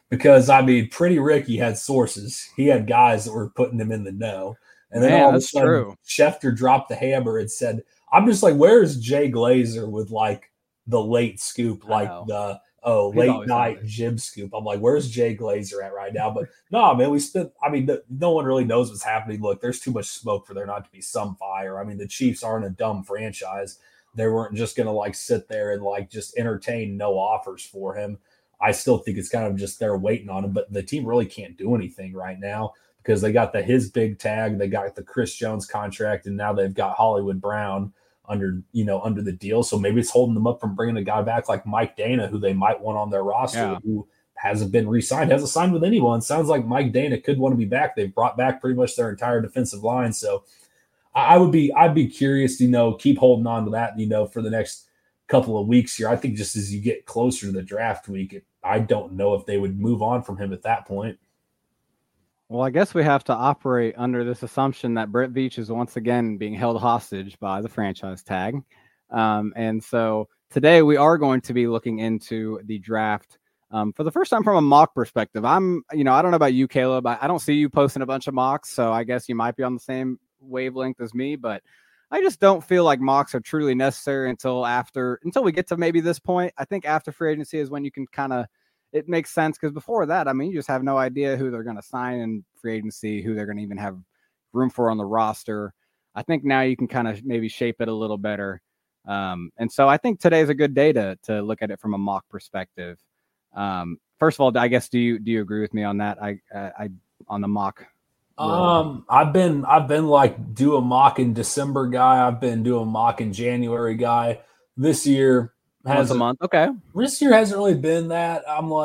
because I mean, Pretty Ricky had sources. He had guys that were putting him in the know. And then all of a sudden, Schefter dropped the hammer and said, I'm just like, where's Jay Glazer with like the late scoop, like the late night jib scoop? I'm like, where's Jay Glazer at right now? But no, man, no one really knows what's happening. Look, there's too much smoke for there not to be some fire. I mean, the Chiefs aren't a dumb franchise. They weren't just going to like sit there and like just entertain no offers for him. I still think it's kind of just they're waiting on him, but the team really can't do anything right now because they got his big tag, they got the Chris Jones contract, and now they've got Hollywood Brown under the deal. So maybe it's holding them up from bringing a guy back like Mike Dana, who they might want on their roster, who hasn't been re-signed, hasn't signed with anyone. Sounds like Mike Dana could want to be back. They've brought back pretty much their entire defensive line. So I'd be curious to, keep holding on to that, for the next couple of weeks here. I think just as you get closer to the draft week, I don't know if they would move on from him at that point. Well, I guess we have to operate under this assumption that Brett Veach is once again being held hostage by the franchise tag. And so today we are going to be looking into the draft for the first time from a mock perspective. I don't know about you, Caleb. I don't see you posting a bunch of mocks, so I guess you might be on the same wavelength as me, but I just don't feel like mocks are truly necessary until we get to maybe this point. I think after free agency is when you can it makes sense, because before that, you just have no idea who they're going to sign in free agency, who they're going to even have room for on the roster. I think now you can kind of maybe shape it a little better. And so I think today's a good day to look at it from a mock perspective. First of all, I guess, do you agree with me on that? I on the mock. I've been like do a mock in December guy. I've been doing mock in January guy. This year once a month. Okay. This year hasn't really been that.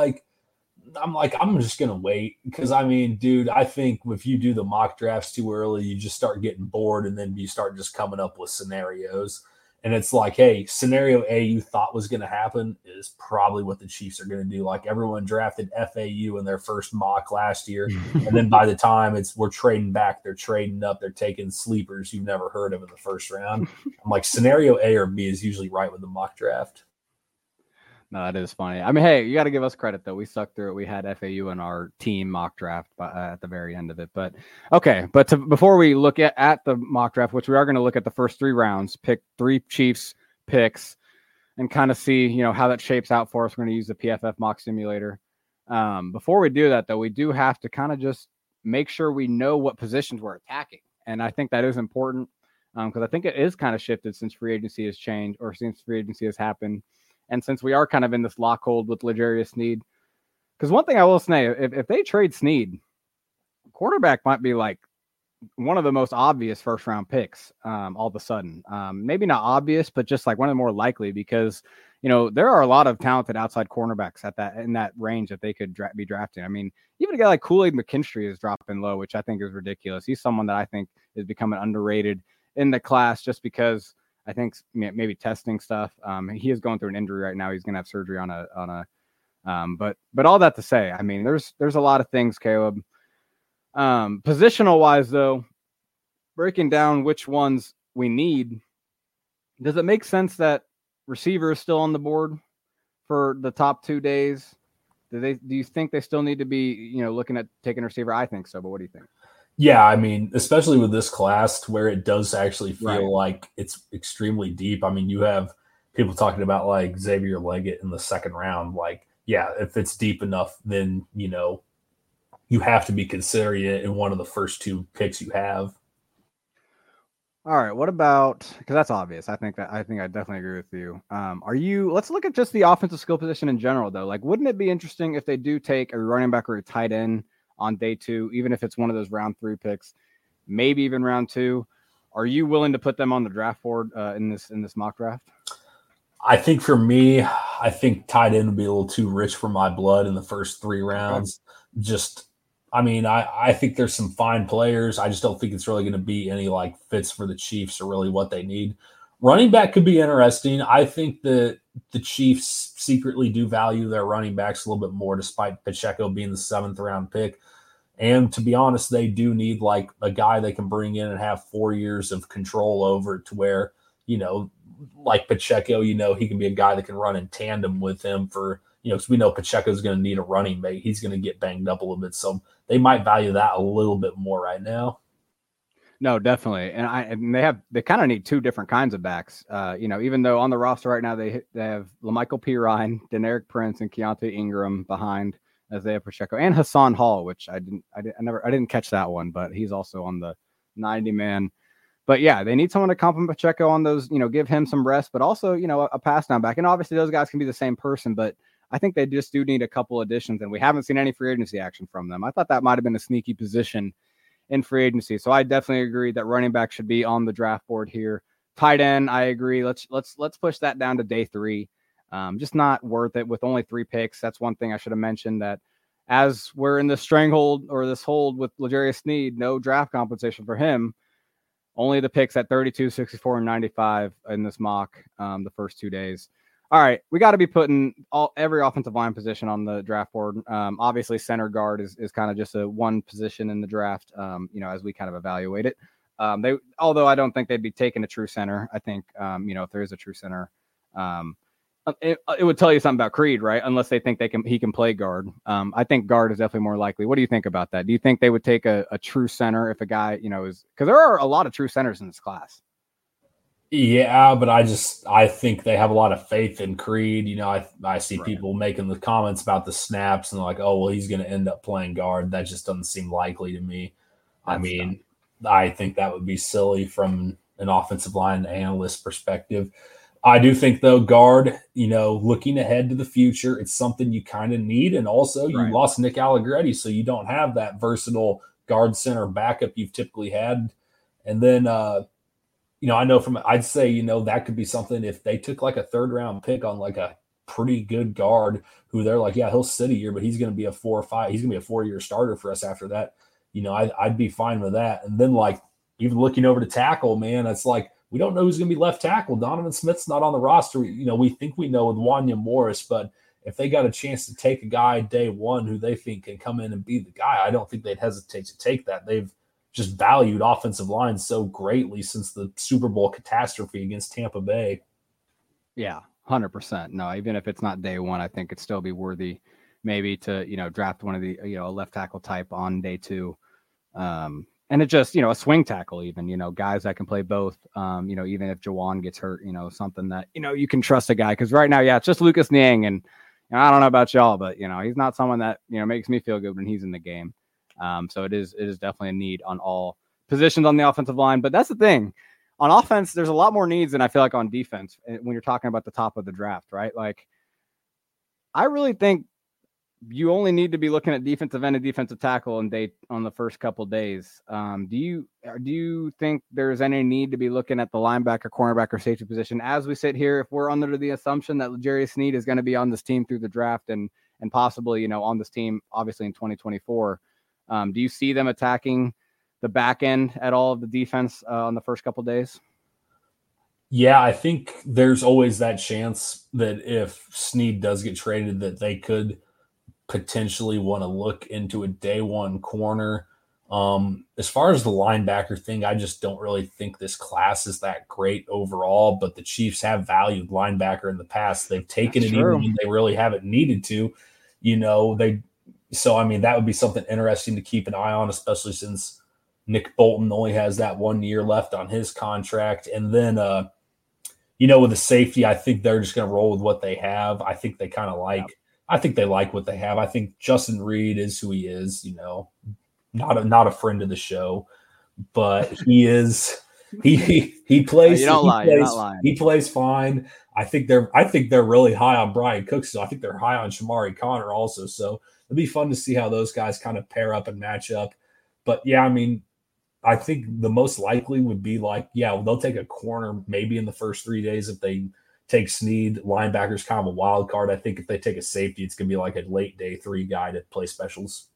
I'm just gonna wait because dude, I think if you do the mock drafts too early, you just start getting bored, and then you start just coming up with scenarios. And it's like, hey, scenario A you thought was going to happen is probably what the Chiefs are going to do. Like everyone drafted FAU in their first mock last year. And then by the time we're trading back, they're trading up, they're taking sleepers you've never heard of in the first round. I'm like, scenario A or B is usually right with the mock draft. No, that is funny. Hey, you got to give us credit, though. We stuck through it. We had FAU in our team mock draft at the very end of it. But okay, before we look at the mock draft, which we are going to look at the first 3 rounds, pick 3 Chiefs picks, and kind of see how that shapes out for us. We're going to use the PFF mock simulator. Before we do that, though, we do have to kind of just make sure we know what positions we're attacking, and I think that is important because I think it is kind of shifted since free agency has changed, or since free agency has happened. And since we are kind of in this lock hold with L'Jarius Sneed, because one thing I will say, if they trade Sneed, quarterback might be like one of the most obvious first round picks all of a sudden. Maybe not obvious, but just like one of the more likely, because there are a lot of talented outside cornerbacks in that range that they could be drafting. Even a guy like Kool-Aid McKinstry is dropping low, which I think is ridiculous. He's someone that I think is becoming underrated in the class just because I think maybe testing stuff. He is going through an injury right now. He's going to have surgery on a. But all that to say, there's a lot of things, Caleb. Positional wise, though, breaking down which ones we need, does it make sense that receiver is still on the board for the top 2 days? Do you think they still need to be looking at taking a receiver? I think so, but what do you think? Yeah, especially with this class where it does actually feel like it's extremely deep. You have people talking about like Xavier Leggett in the second round. Like, yeah, if it's deep enough, then, you have to be considering it in one of the first 2 picks you have. All right. What about, because that's obvious. I think I definitely agree with you. Let's look at just the offensive skill position in general, though. Like, wouldn't it be interesting if they do take a running back or a tight end on day 2, even if it's one of those round 3 picks, maybe even round 2? Are you willing to put them on the draft board in this mock draft? I think for me, I think tight end would be a little too rich for my blood in the first 3 rounds. Okay. I think there's some fine players. I just don't think it's really going to be any like fits for the Chiefs or really what they need. Running back could be interesting. I think that the Chiefs secretly do value their running backs a little bit more, despite Pacheco being the 7th round pick. And to be honest, they do need like a guy they can bring in and have 4 years of control over, to where, like Pacheco, he can be a guy that can run in tandem with him for, because we know Pacheco's going to need a running mate. He's going to get banged up a little bit. So they might value that a little bit more right now. No, definitely. And they kind of need two different kinds of backs. Even though on the roster right now, they have LaMichael Pirine, Deneric Prince, and Keontae Ingram behind Isaiah Pacheco and Hassan Hall, which I didn't catch that one, but he's also on the 90-man. But yeah, they need someone to complement Pacheco on those, give him some rest, but also, a pass down back. And obviously those guys can be the same person, but I think they just do need a couple additions, and we haven't seen any free agency action from them. I thought that might have been a sneaky position in free agency. So I definitely agree that running back should be on the draft board here. Tight end, I agree. Let's push that down to day 3. Just not worth it with only 3 picks. That's one thing I should have mentioned, that as we're in the stranglehold or this hold with L'Jarius Sneed, no draft compensation for him. Only the picks at 32, 64, and 95 in this mock the first 2 days. All right, we got to be putting every offensive line position on the draft board. Obviously, center guard is kind of just a one position in the draft, as we kind of evaluate it. Although I don't think they'd be taking a true center. I think, if there is a true center, it would tell you something about Creed, right? Unless they think he can play guard. I think guard is definitely more likely. What do you think about that? Do you think they would take a true center if a guy, is because there are a lot of true centers in this class? Yeah, but I think they have a lot of faith in Creed. I see people making the comments about the snaps and like, oh, well, he's going to end up playing guard. That just doesn't seem likely to me. I think that would be silly from an offensive line analyst perspective. I do think, though, guard, looking ahead to the future, it's something you kind of need. And also, you lost Nick Allegretti, so you don't have that versatile guard center backup you've typically had. And then, I know I'd say, that could be something if they took like a 3rd-round pick on like a pretty good guard who they're like, yeah, he'll sit a year, but he's going to be a 4 or 5. He's going to be a 4-year starter for us after that. I'd be fine with that. And then, like, even looking over to tackle, man, it's like, we don't know who's going to be left tackle. Donovan Smith's not on the roster. We think we know with Wanya Morris, but if they got a chance to take a guy day 1 who they think can come in and be the guy, I don't think they'd hesitate to take that. They've just valued offensive line so greatly since the Super Bowl catastrophe against Tampa Bay. Yeah, 100%. No, even if it's not day 1, I think it'd still be worthy maybe to, draft one of the, a left tackle type on day 2. And it just, a swing tackle even, guys that can play both, even if Jawan gets hurt, something that, you can trust a guy. Because right now, it's just Lucas Niang. And I don't know about y'all, but, he's not someone that, makes me feel good when he's in the game. So it is definitely a need on all positions on the offensive line. But that's the thing. On offense, there's a lot more needs than I feel like on defense when you're talking about the top of the draft, right? Like, I really think you only need to be looking at defensive end and defensive tackle on the first couple days. Do you think there's any need to be looking at the linebacker, cornerback, or safety position as we sit here? If we're under the assumption that L'Jarius Sneed is going to be on this team through the draft and possibly, on this team, obviously in 2024, do you see them attacking the back end at all of the defense on the first couple days? Yeah, I think there's always that chance that if Sneed does get traded, that they could potentially want to look into a day 1 corner. As far as the linebacker thing, I just don't really think this class is that great overall, but the Chiefs have valued linebacker in the past. They've taken That's it true. Even when they really haven't needed to, that would be something interesting to keep an eye on, especially since Nick Bolton only has that 1 year left on his contract. And then, with the safety, I think they're just going to roll with what they have. I think they kind of I think they like what they have. I think Justin Reed is who he is, not a friend of the show, but he is. He plays. You don't lie. You're not lying. He plays fine. I think they're really high on Brian Cook, so I think they're high on Shamari Connor also. So it'll be fun to see how those guys kind of pair up and match up. But yeah, I think the most likely would be they'll take a corner maybe in the first 3 days if they take Sneed. Linebacker's kind of a wild card. I think if they take a safety, it's going to be like a late day 3 guy to play specials.